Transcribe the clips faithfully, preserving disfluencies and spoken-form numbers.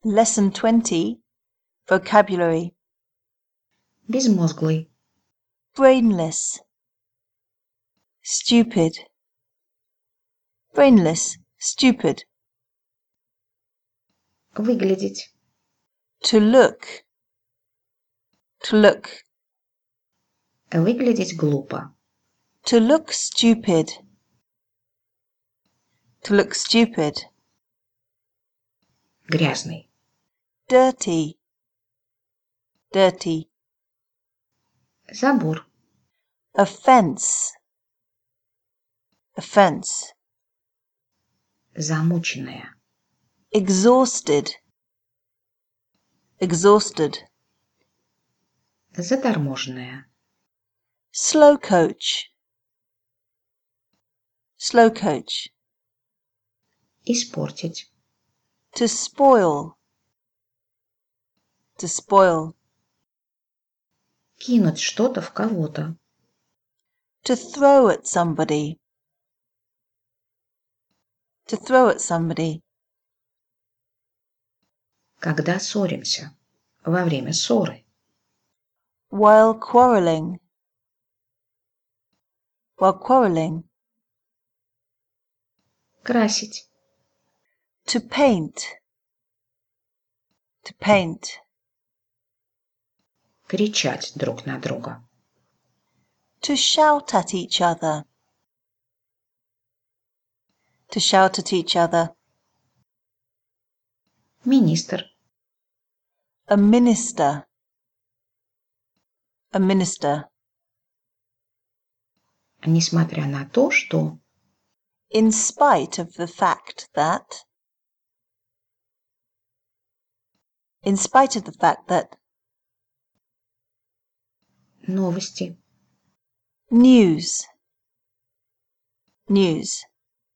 Lesson twenty. Vocabulary. Безмозглый. Brainless. Stupid. Brainless. Stupid. Выглядеть. To look. To look. Выглядеть глупо. To look stupid. To look stupid. Грязный. Dirty. Dirty. Забор. Offense. Offense. Замученная. Exhausted. Exhausted. Заторможенная. Slow coach. Slow coach. Испортить. To spoil. To spoil. Кинуть что-то в кого-то. To throw at somebody. To throw at somebody. Когда ссоримся. Во время ссоры. While quarrelling. While quarrelling. Красить. To paint. To paint. Кричать друг на друга. To shout at each other. To shout at each other. Министр. A minister. A minister. Несмотря на то, что. In spite of the fact that. In spite of the fact that. Новости. News. News.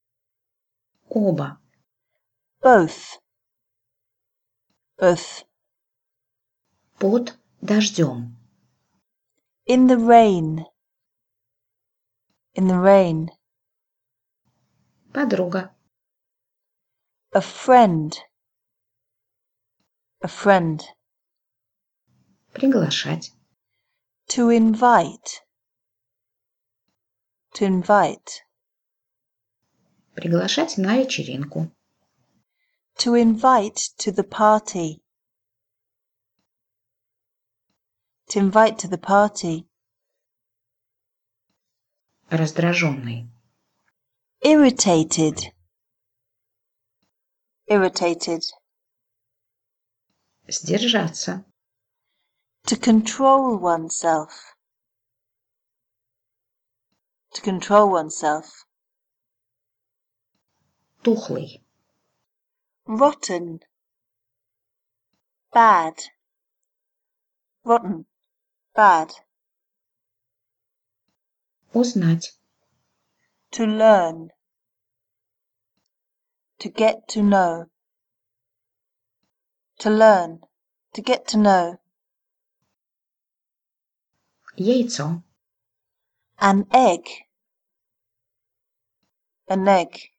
Оба. Both. Both. Под дождем. In the rain. In the rain. Подруга. A friend. A friend. Приглашать. To invite. To invite. Приглашать на вечеринку. To invite to the party. To invite to the party. Раздраженный. Irritated. Irritated. Сдержаться. To control oneself. To control oneself. Тухлый. Rotten. Bad. Rotten. Bad. Узнать. To learn. To get to know. To learn. To get to know. Яйцо. An egg. An egg.